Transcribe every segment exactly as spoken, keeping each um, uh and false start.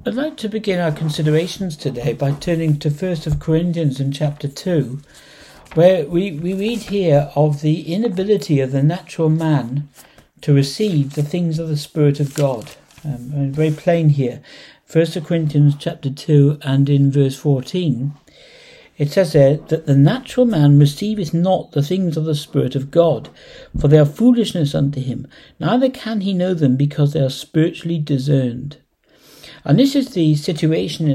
I'd like to begin our considerations today by turning to First of Corinthians in chapter two, where we, we read here of the inability of the natural man to receive the things of the Spirit of God. Um, and very plain here. First of Corinthians chapter two and in verse fourteen, it says there that the natural man receiveth not the things of the Spirit of God, for they are foolishness unto him, neither can he know them because they are spiritually discerned. And this is the situation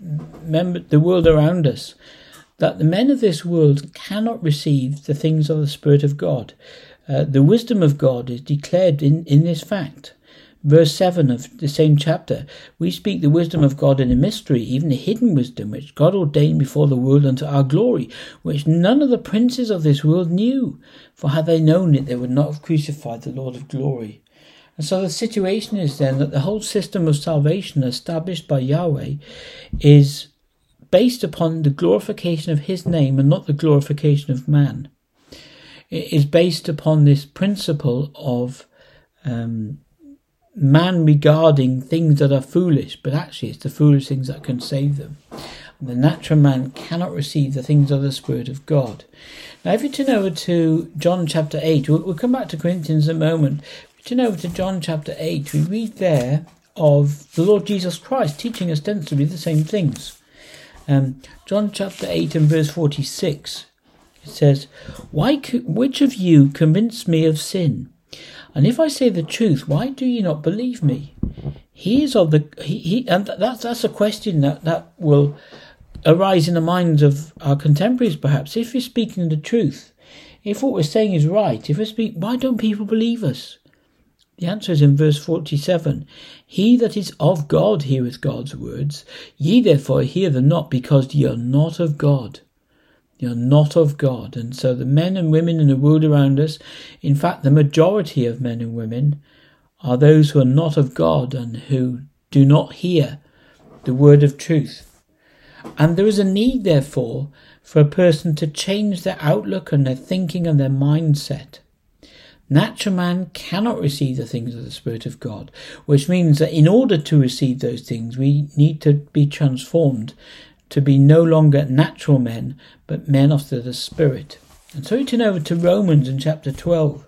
in the world around us, that the men of this world cannot receive the things of the Spirit of God. Uh, the wisdom of God is declared in, in this fact. Verse seven of the same chapter, we speak the wisdom of God in a mystery, even the hidden wisdom, which God ordained before the world unto our glory, which none of the princes of this world knew. For had they known it, they would not have crucified the Lord of glory. And so the situation is then that the whole system of salvation established by Yahweh is based upon the glorification of his name and not the glorification of man. It is based upon this principle of um, man regarding things that are foolish, but actually it's the foolish things that can save them. And the natural man cannot receive the things of the Spirit of God. Now if you turn over to John chapter eight, we'll, we'll come back to Corinthians in a moment. Turn over to John chapter eight, we read there of the Lord Jesus Christ teaching ostensibly the same things. Um, John chapter eight and verse forty-six, it says, "Why? Which of you convinced me of sin? And if I say the truth, why do you not believe me?" He is of the he, he and that's that's a question that, that will arise in the minds of our contemporaries. Perhaps if we're speaking the truth, if what we're saying is right, if we speak, why don't people believe us? The answer is in verse forty-seven. "He that is of God heareth God's words. Ye therefore hear them not, because ye are not of God." You are not of God. And so the men and women in the world around us, in fact the majority of men and women, are those who are not of God and who do not hear the word of truth. And there is a need, therefore, for a person to change their outlook and their thinking and their mindset. Natural man cannot receive the things of the Spirit of God, which means that in order to receive those things, we need to be transformed to be no longer natural men, but men after the Spirit. And so we turn over to Romans in chapter twelve.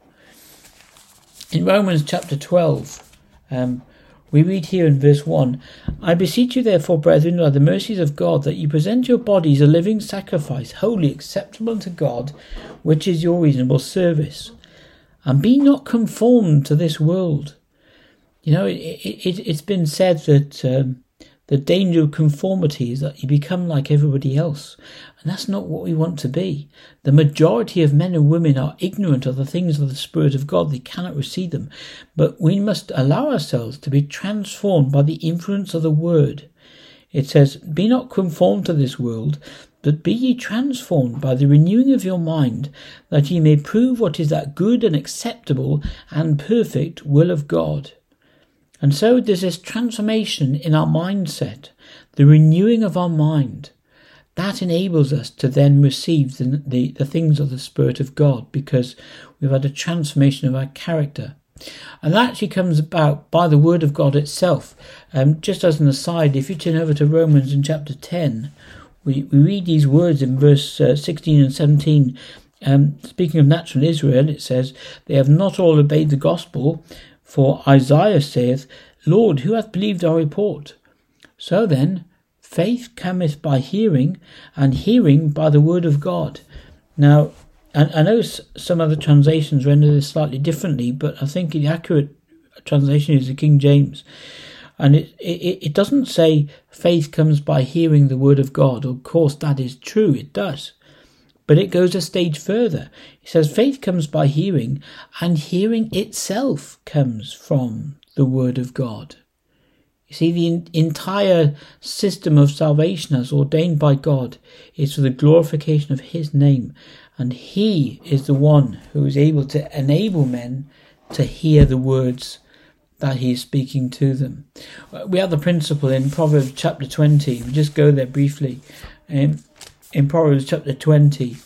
In Romans chapter twelve, um, we read here in verse one, "I beseech you therefore, brethren, by the mercies of God, that you present your bodies a living sacrifice, wholly acceptable unto God, which is your reasonable service. And be not conformed to this world." You know, it, it, it's been said that um, the danger of conformity is that you become like everybody else. And that's not what we want to be. The majority of men and women are ignorant of the things of the Spirit of God. They cannot receive them. But we must allow ourselves to be transformed by the influence of the Word. It says, "Be not conformed to this world, but be ye transformed by the renewing of your mind, that ye may prove what is that good and acceptable and perfect will of God." And so there's this transformation in our mindset, the renewing of our mind. That enables us to then receive the, the, the things of the Spirit of God, because we've had a transformation of our character. And that actually comes about by the Word of God itself. Um, just as an aside, if you turn over to Romans in chapter ten, we, we read these words in verse uh, sixteen and seventeen. Um, speaking of natural Israel, it says, "They have not all obeyed the gospel, for Isaiah saith, Lord, who hath believed our report? So then, faith cometh by hearing, and hearing by the word of God." Now, and I know some other translations render this slightly differently, but I think the accurate translation is the King James. And it, it, it doesn't say faith comes by hearing the word of God. Of course, that is true, it does. But it goes a stage further. It says faith comes by hearing, and hearing itself comes from the word of God. You see, the in- entire system of salvation as ordained by God is for the glorification of his name. And he is the one who is able to enable men to hear the words that he is speaking to them. We have the principle in Proverbs chapter twenty. We just go there briefly. Um, in Proverbs chapter twenty,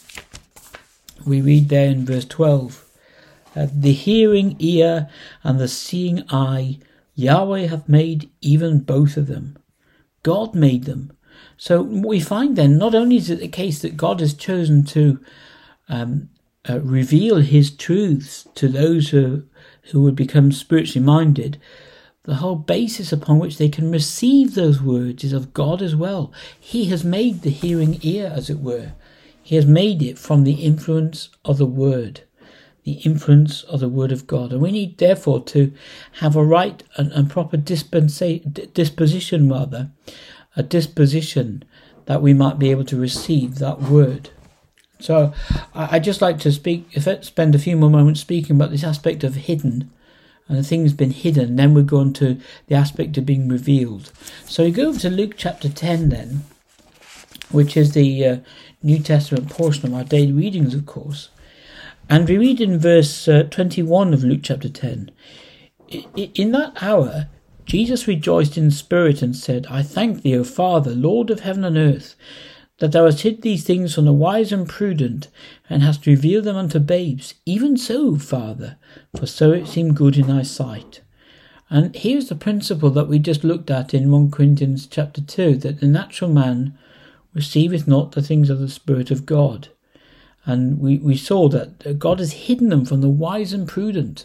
we read there in verse twelve, uh, "The hearing ear and the seeing eye, Yahweh hath made even both of them. God made them. So we find then, not only is it the case that God has chosen to um, uh, reveal his truths to those who, who would become spiritually minded, the whole basis upon which they can receive those words is of God as well. He has made the hearing ear, as it were. He has made it from the influence of the word, the influence of the word of God. And we need, therefore, to have a right and, and proper dispensa- disposition, rather, a disposition that we might be able to receive that word. So I, I'd just like to speak, if I spend a few more moments speaking about this aspect of hidden, and the thing's been hidden, then we go on to the aspect of being revealed. So we go over to Luke chapter ten then, which is the uh, New Testament portion of our daily readings, of course. And we read in verse uh, twenty-one of Luke chapter ten, "In that hour Jesus rejoiced in spirit and said, I thank thee, O Father, Lord of heaven and earth, that thou hast hid these things from the wise and prudent, and hast revealed them unto babes. Even so, Father, for so it seemed good in thy sight." And here's the principle that we just looked at in First Corinthians chapter two, that the natural man receiveth not the things of the Spirit of God. And we, we saw that God has hidden them from the wise and prudent.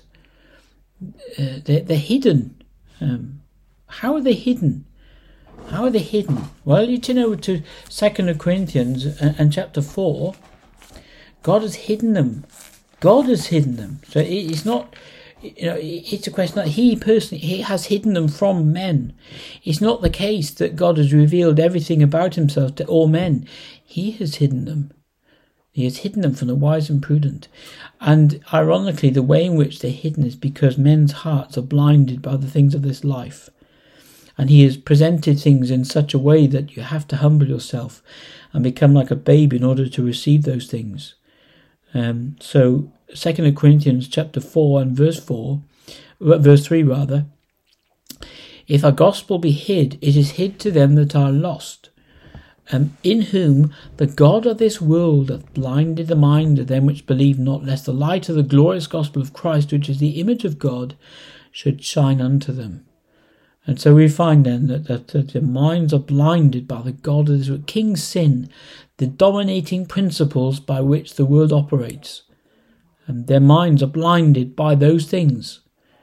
Uh, they're, they're hidden. Um, how are they hidden? How are they hidden? Well, you turn over to Second Corinthians and, and chapter four. God has hidden them. God has hidden them. So it, it's not, you know, it's a question that he personally, he has hidden them from men. It's not the case that God has revealed everything about himself to all men. He has hidden them. He has hidden them from the wise and prudent. And ironically, the way in which they're hidden is because men's hearts are blinded by the things of this life. And he has presented things in such a way that you have to humble yourself and become like a babe in order to receive those things. Um, so Second Corinthians chapter four and verse four, verse three rather, "If our gospel be hid, it is hid to them that are lost, um, in whom the God of this world hath blinded the mind of them which believe not, lest the light of the glorious gospel of Christ, which is the image of God, should shine unto them." And so we find then that, that, that the minds are blinded by the God of this world, King Sin, the dominating principles by which the world operates. And their minds are blinded by those things.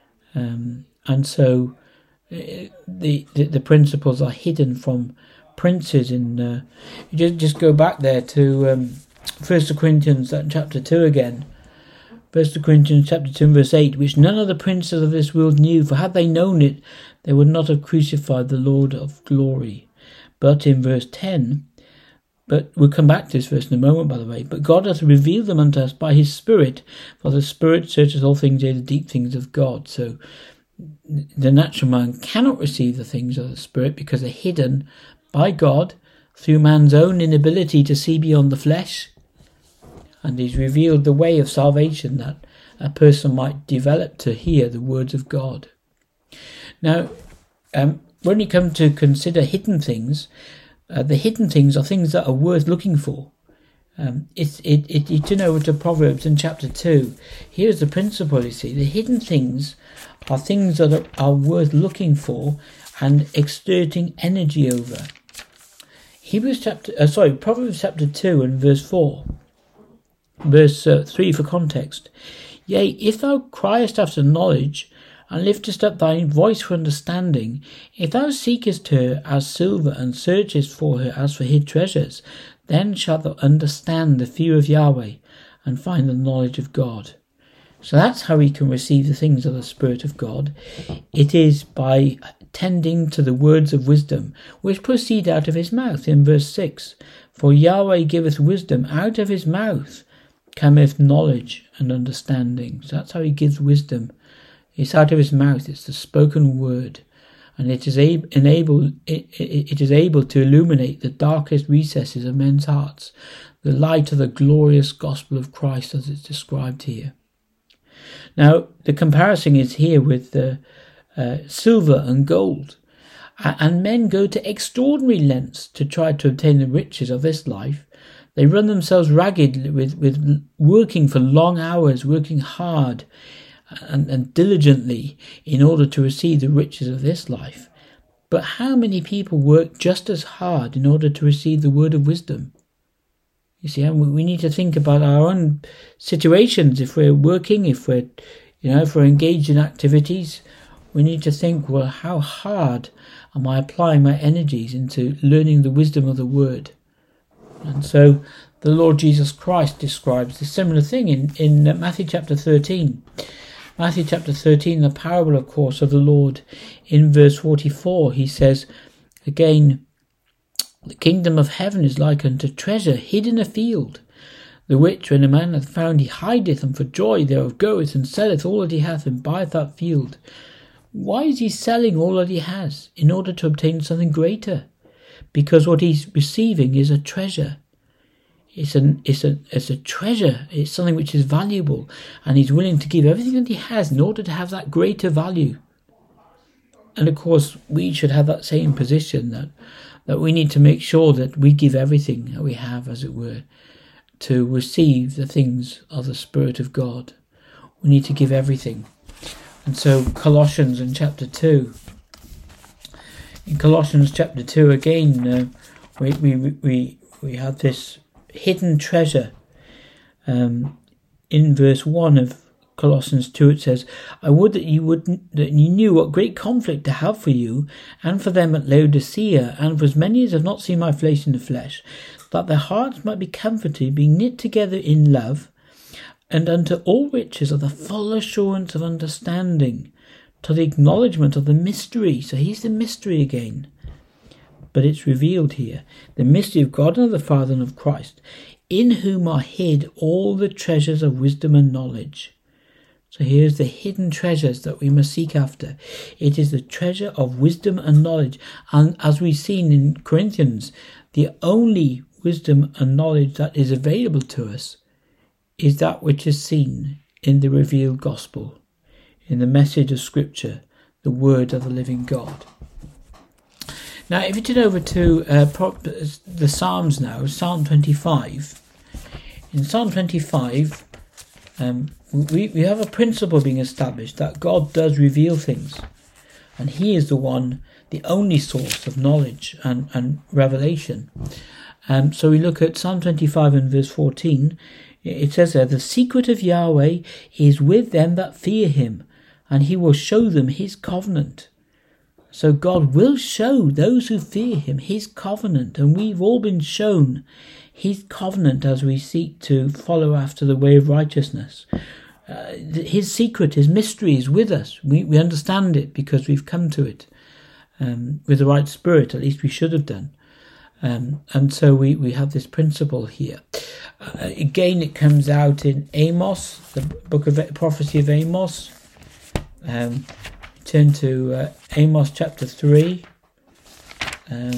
Um, and so uh, the, the the principles are hidden from princes. In uh, you just, just go back there to um, First Corinthians chapter two again. First Corinthians chapter two and verse eight, "Which none of the princes of this world knew, for had they known it, they would not have crucified the Lord of glory." But in verse ten, but we'll come back to this verse in a moment, by the way, "But God hath revealed them unto us by his Spirit, for the Spirit searcheth all things, yea, the deep things of God." So the natural man cannot receive the things of the Spirit because they're hidden by God through man's own inability to see beyond the flesh. And he's revealed the way of salvation that a person might develop to hear the words of God. Now, um, when you come to consider hidden things, uh, the hidden things are things that are worth looking for. Um, it's it, it, you turn over to Proverbs in chapter two. Here's the principle, you see. The hidden things are things that are, are worth looking for and exerting energy over. Hebrews chapter, uh, sorry, Proverbs chapter two and verse four. Verse uh, three for context. "Yea, if thou criest after knowledge, and liftest up thy voice for understanding, if thou seekest her as silver, and searchest for her as for hid treasures, then shalt thou understand the fear of Yahweh, and find the knowledge of God." So that's how we can receive the things of the Spirit of God. It is by tending to the words of wisdom, which proceed out of his mouth, in verse six. "For Yahweh giveth wisdom, out of his mouth cometh knowledge and understanding." So that's how he gives wisdom. It's out of his mouth. It's the spoken word, and it is able, enable it, it, it is able to illuminate the darkest recesses of men's hearts, the light of the glorious gospel of Christ, as it's described here. Now, the comparison is here with the uh, silver and gold, and men go to extraordinary lengths to try to obtain the riches of this life. They run themselves ragged with, with working for long hours, working hard and, and diligently in order to receive the riches of this life. But how many people work just as hard in order to receive the word of wisdom? You see, and we need to think about our own situations. If we're working, if we're, you know, if we're engaged in activities, we need to think, well, how hard am I applying my energies into learning the wisdom of the word? And so the Lord Jesus Christ describes a similar thing in, in Matthew chapter thirteen. Matthew chapter thirteen, the parable, of course, of the Lord. In verse forty-four, he says, again, the kingdom of heaven is like unto treasure hid in a field, the which when a man hath found he hideth, and for joy thereof goeth and selleth all that he hath and buyeth that field. Why is he selling all that he has? In order to obtain something greater. Because what he's receiving is a treasure. It's, an, it's, a, it's a treasure. It's something which is valuable. And he's willing to give everything that he has in order to have that greater value. And of course, we should have that same position, that, that we need to make sure that we give everything that we have, as it were, to receive the things of the Spirit of God. We need to give everything. And so Colossians in chapter two. In Colossians chapter two, again, uh, we, we, we, we have this hidden treasure. Um, in verse one of Colossians two, it says, I would that you would that you knew what great conflict to have for you, and for them at Laodicea, and for as many as have not seen my face in the flesh, that their hearts might be comforted, being knit together in love, and unto all riches of the full assurance of understanding, to the acknowledgement of the mystery. So here's the mystery again. But it's revealed here. The mystery of God and of the Father and of Christ, in whom are hid all the treasures of wisdom and knowledge. So here's the hidden treasures that we must seek after. It is the treasure of wisdom and knowledge. And as we've seen in Corinthians, the only wisdom and knowledge that is available to us is that which is seen in the revealed gospel, in the message of Scripture, the word of the living God. Now, if you turn over to uh, the Psalms now, Psalm twenty-five. In Psalm twenty-five, um, we, we have a principle being established that God does reveal things. And he is the one, the only source of knowledge and, and revelation. Um, so we look at Psalm twenty-five and verse fourteen. It says there, the secret of Yahweh is with them that fear him, and he will show them his covenant. So God will show those who fear him his covenant, and we've all been shown his covenant as we seek to follow after the way of righteousness. Uh, his secret, his mystery is with us. We, we understand it because we've come to it um, with the right spirit, at least we should have done. Um, and so we, we have this principle here. Uh, again, it comes out in Amos, the book of prophecy of Amos. Um, turn to uh, Amos chapter three. Um,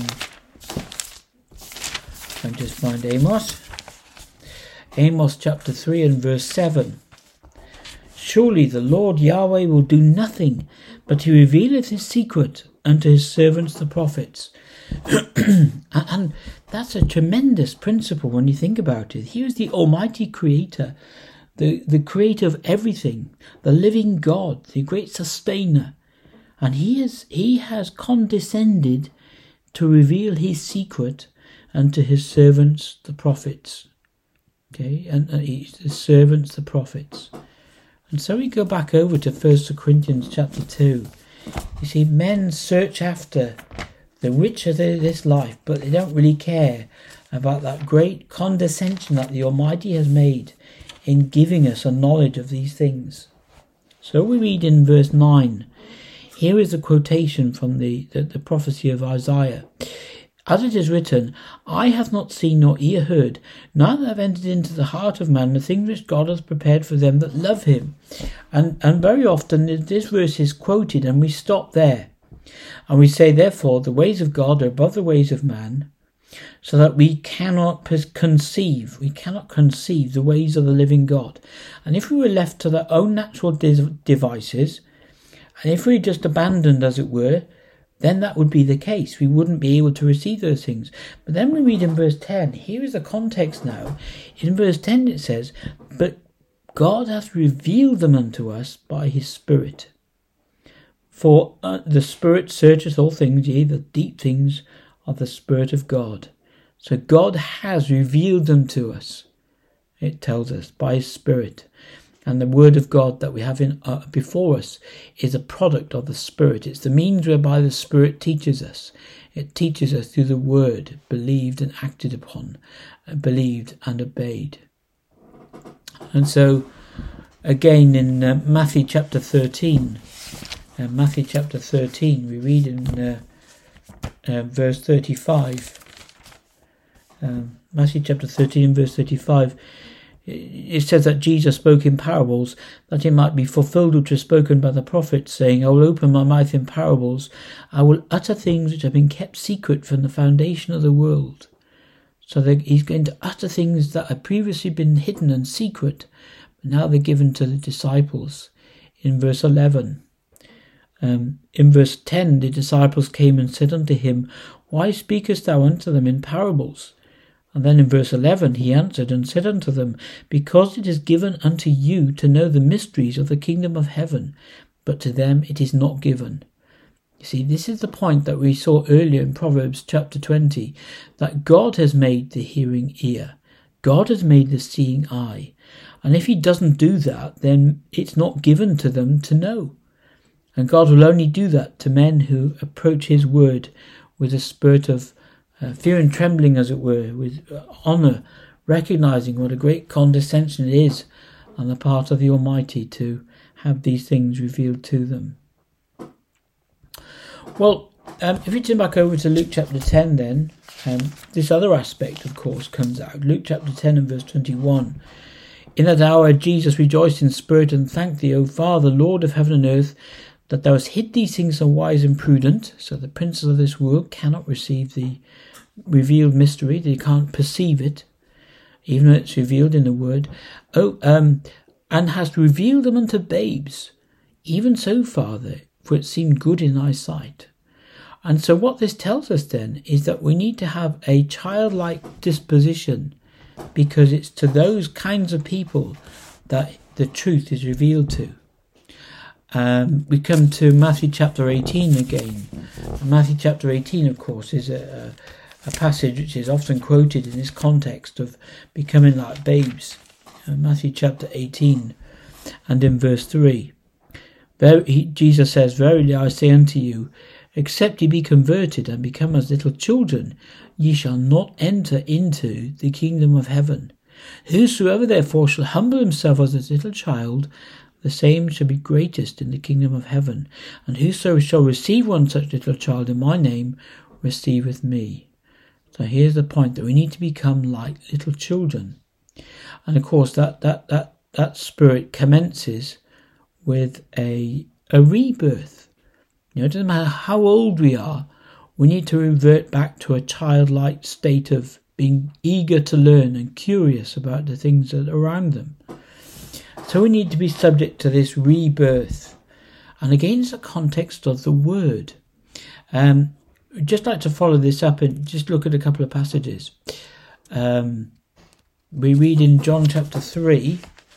and just find Amos. Amos chapter three and verse seven. Surely the Lord Yahweh will do nothing, but he revealeth his secret unto his servants the prophets. And that's a tremendous principle when you think about it. He is the Almighty Creator, the, the creator of everything, the living God, the great sustainer. And he is he has condescended to reveal his secret unto his servants, the prophets. Okay, and uh, his servants, the prophets. And so we go back over to First Corinthians chapter two. You see, men search after the rich of this life, but they don't really care about that great condescension that the Almighty has made in giving us a knowledge of these things. So we read in verse nine. Here is a quotation from the, the, the prophecy of Isaiah. As it is written, eye hath not seen nor ear heard, neither have entered into the heart of man the things which God hath prepared for them that love him. And, and very often this verse is quoted and we stop there. And we say, therefore, the ways of God are above the ways of man, so that we cannot conceive, we cannot conceive the ways of the living God. And if we were left to their own natural devices, and if we just abandoned, as it were, then that would be the case. We wouldn't be able to receive those things. But then we read in verse ten, here is the context now. In verse ten it says, but God hath revealed them unto us by his Spirit. For uh, the Spirit searcheth all things, yea, the deep things of the Spirit of God. So God has revealed them to us, it tells us, by His Spirit. And the Word of God that we have in uh, before us is a product of the Spirit. It's the means whereby the Spirit teaches us. It teaches us through the Word, believed and acted upon, believed and obeyed. And so, again in uh, Matthew chapter thirteen, uh, Matthew chapter thirteen, we read in uh, uh, verse thirty-five. Um, Matthew chapter thirteen, verse thirty-five. It says that Jesus spoke in parables, that it might be fulfilled which was spoken by the prophet, saying, I will open my mouth in parables, I will utter things which have been kept secret from the foundation of the world. So that he's going to utter things that had previously been hidden and secret, but now they're given to the disciples. In verse eleven. Um, in verse ten, the disciples came and said unto him, Why speakest thou unto them in parables? And then in verse eleven he answered and said unto them, Because it is given unto you to know the mysteries of the kingdom of heaven, but to them it is not given. You see, this is the point that we saw earlier in Proverbs chapter twenty, that God has made the hearing ear. God has made the seeing eye. And if He doesn't do that, then it's not given to them to know. And God will only do that to men who approach His word with a spirit of Uh, fear and trembling, as it were, with uh, honour, recognising what a great condescension it is on the part of the Almighty to have these things revealed to them. Well, um, if you turn back over to Luke chapter ten then, um, this other aspect, of course, comes out. Luke chapter ten and verse twenty-one. In that hour Jesus rejoiced in spirit and thanked thee, O Father, Lord of heaven and earth, that thou hast hid these things from wise and prudent, so the princes of this world cannot receive the revealed mystery, they can't perceive it, even though it's revealed in the word. Oh, um, and hast revealed them unto babes. Even so, Father, for it seemed good in thy sight. And so what this tells us then is that we need to have a childlike disposition, because it's to those kinds of people that the truth is revealed to. Um, we come to Matthew chapter eighteen again. Matthew chapter eighteen, of course, is a, a A passage which is often quoted in this context of becoming like babes. Uh, Matthew chapter eighteen and in verse three. There, he, Jesus says, Verily I say unto you, except ye be converted and become as little children, ye shall not enter into the kingdom of heaven. Whosoever therefore shall humble himself as a little child, the same shall be greatest in the kingdom of heaven. And whoso shall receive one such little child in my name, receiveth me. So here's the point, that we need to become like little children. And of course that that that, that spirit commences with a a rebirth. You know, it doesn't matter how old we are, we need to revert back to a childlike state of being eager to learn and curious about the things that are around them. So we need to be subject to this rebirth. And again, it's a context of the word. Um I'd just like to follow this up and just look at a couple of passages. Um, we read in John chapter three.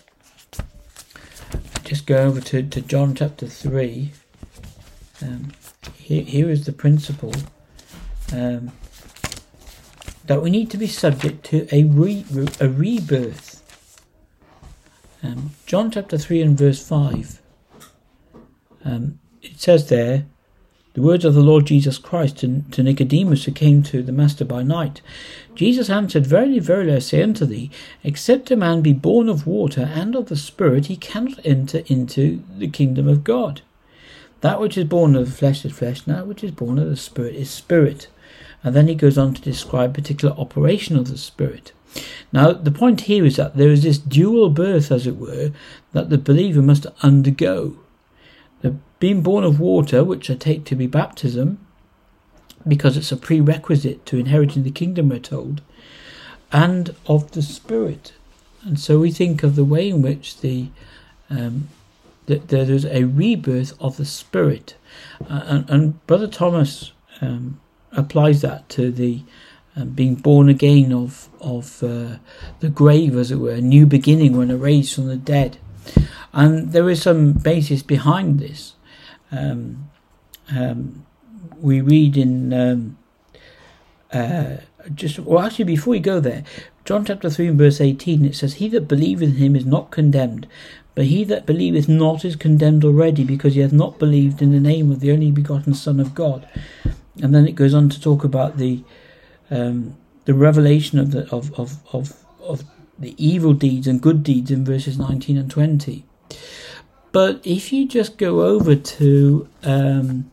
Just go over to, to John chapter three. Um, here, here is the principle um, that we need to be subject to a, re, a rebirth. Um, John chapter three and verse five. Um, it says there, the words of the Lord Jesus Christ to, to Nicodemus, who came to the Master by night. Jesus answered, Verily, verily, I say unto thee, except a man be born of water and of the Spirit, he cannot enter into the kingdom of God. That which is born of the flesh is flesh, and that which is born of the Spirit is spirit. And then he goes on to describe particular operation of the Spirit. Now, the point here is that there is this dual birth, as it were, that the believer must undergo. The being born of water, which I take to be baptism, because it's a prerequisite to inheriting the kingdom, we're told, and of the Spirit. And so we think of the way in which the um, that there is a rebirth of the Spirit. Uh, and, and Brother Thomas um, applies that to the um, being born again of, of uh, the grave, as it were, a new beginning when raised from the dead. And there is some basis behind this. um, um, we read in um, uh, just well actually before we go there, John chapter three and verse eighteen, it says, "He that believeth in him is not condemned, but he that believeth not is condemned already, because he hath not believed in the name of the only begotten Son of God." And then it goes on to talk about the um, the revelation of the of, of of of the evil deeds and good deeds in verses nineteen and twenty. But if you just go over to um,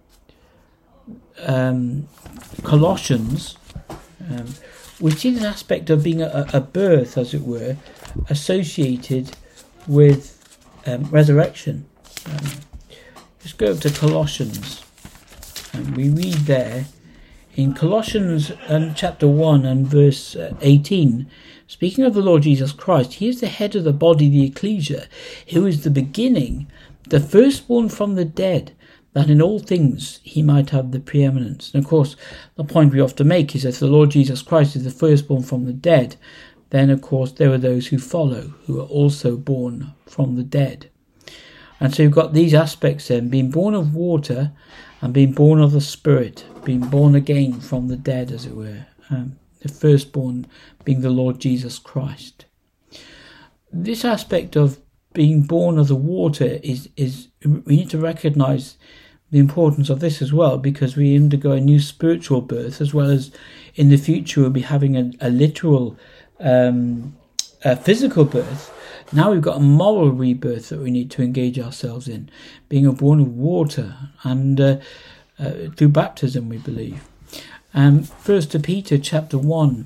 um, Colossians, um, which is an aspect of being a, a birth, as it were, associated with um, resurrection. Um, just go up to Colossians, and we read there in Colossians um, chapter one and verse uh, eighteen, speaking of the Lord Jesus Christ, he is the head of the body, the ecclesia, who is the beginning, the firstborn from the dead, that in all things he might have the preeminence. And of course, the point we often make is that if the Lord Jesus Christ is the firstborn from the dead, then of course there are those who follow, who are also born from the dead. And so you've got these aspects then, being born of water and being born of the Spirit, being born again from the dead, as it were. Um, the firstborn being the Lord Jesus Christ. This aspect of being born of the water is, is we need to recognise the importance of this as well, because we undergo a new spiritual birth, as well as in the future we'll be having a, a literal um, a physical birth. Now we've got a moral rebirth that we need to engage ourselves in, being born of water and uh, uh, through baptism, we believe. Um, First Peter chapter one.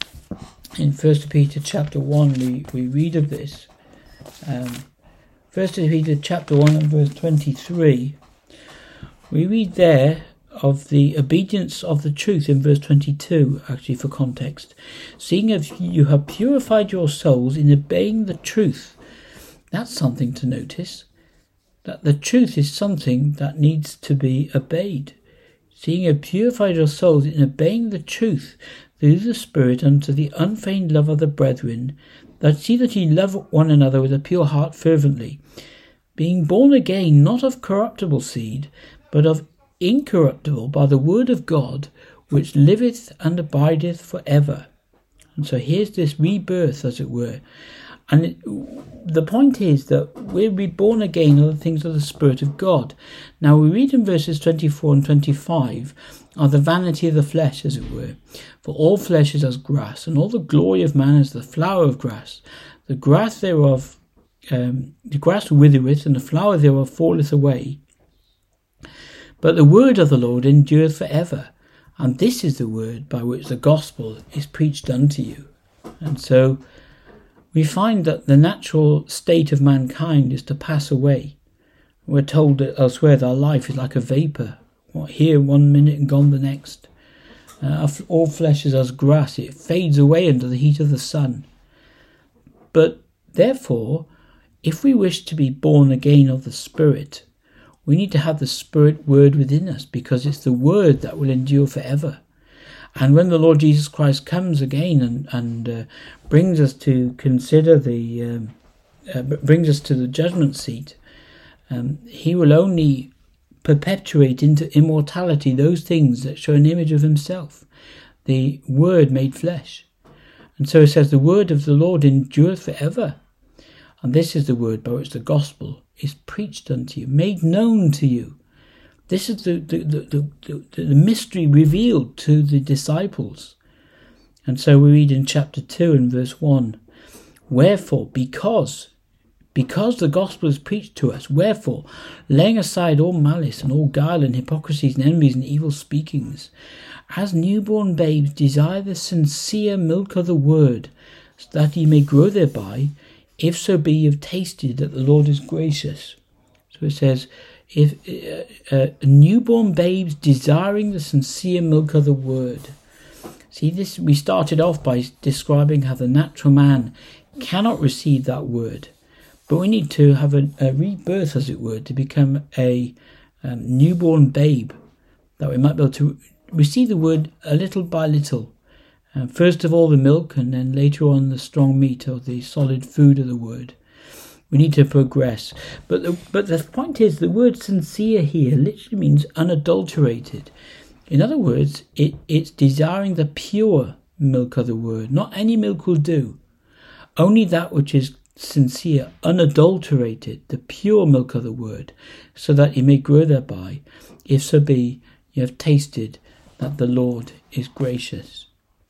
In First Peter chapter one, we, we read of this. Um, First Peter chapter one and verse twenty-three. We read there of the obedience of the truth in verse twenty-two, actually for context. "Seeing if you have purified your souls in obeying the truth." That's something to notice. That the truth is something that needs to be obeyed. "Seeing you have purified your souls in obeying the truth through the Spirit unto the unfeigned love of the brethren, that see that ye love one another with a pure heart fervently, being born again, not of corruptible seed, but of incorruptible, by the word of God, which liveth and abideth for ever." And so here's this rebirth, as it were. And it, the point is that we're reborn again of the things of the Spirit of God. Now we read in verses twenty-four and twenty-five of the vanity of the flesh, as it were. "For all flesh is as grass, and all the glory of man is the flower of grass. The grass thereof, um, the grass withereth, and the flower thereof falleth away. But the word of the Lord endureth for ever. And this is the word by which the gospel is preached unto you." And so we find that the natural state of mankind is to pass away. We're told that elsewhere that our life is like a vapour, here one minute and gone the next. Uh, all flesh is as grass, it fades away under the heat of the sun. But therefore, if we wish to be born again of the Spirit, we need to have the Spirit word within us, because it's the word that will endure forever. And when the Lord Jesus Christ comes again and, and uh, brings us to consider the, um, uh, brings us to the judgment seat, um, he will only perpetuate into immortality those things that show an image of himself, the word made flesh. And so it says, the word of the Lord endureth forever. And this is the word by which the gospel is preached unto you, made known to you. This is the, the, the, the, the mystery revealed to the disciples. And so we read in chapter two and verse one, "Wherefore, because, because the gospel is preached to us, wherefore, laying aside all malice and all guile and hypocrisies and envies and evil speakings, as newborn babes desire the sincere milk of the word, so that ye may grow thereby, if so be ye have tasted that the Lord is gracious." So it says, if uh, uh, newborn babes desiring the sincere milk of the word. See, this we started off by describing how the natural man cannot receive that word, but we need to have a, a rebirth, as it were, to become a um, newborn babe, that we might be able to receive the word a little by little. Uh, first of all the milk, and then later on the strong meat, or the solid food of the word. We need to progress. But the, but the point is, the word sincere here literally means unadulterated. In other words, it, it's desiring the pure milk of the word. Not any milk will do. Only that which is sincere, unadulterated, the pure milk of the word, so that you may grow thereby, if so be you have tasted that the Lord is gracious.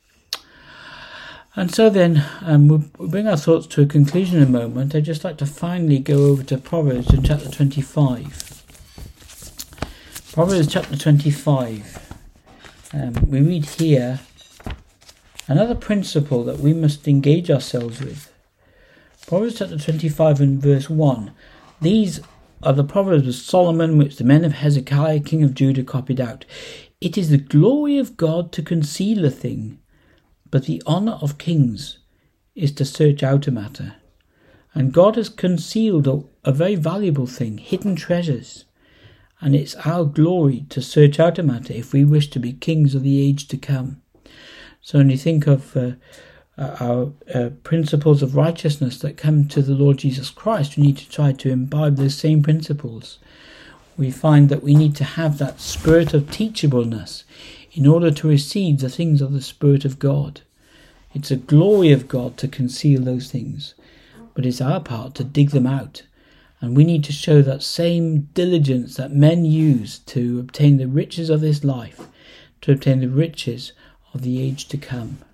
And so then, um, we'll, we'll bring our thoughts to a conclusion in a moment. I'd just like to finally go over to Proverbs in chapter twenty-five. Proverbs chapter twenty-five. Um, we read here another principle that we must engage ourselves with. Proverbs chapter twenty-five and verse one. These are the Proverbs of Solomon, which the men of Hezekiah, king of Judah, copied out. It is the glory of God to conceal a thing, but the honour of kings is to search out a matter. And God has concealed a, a very valuable thing, hidden treasures. And it's our glory to search out a matter if we wish to be kings of the age to come. So when you think of uh, our uh, principles of righteousness that come to the Lord Jesus Christ, we need to try to imbibe those same principles. We find that we need to have that spirit of teachableness in order to receive the things of the Spirit of God. It's a glory of God to conceal those things, but it's our part to dig them out. And we need to show that same diligence that men use to obtain the riches of this life, to obtain the riches of the age to come.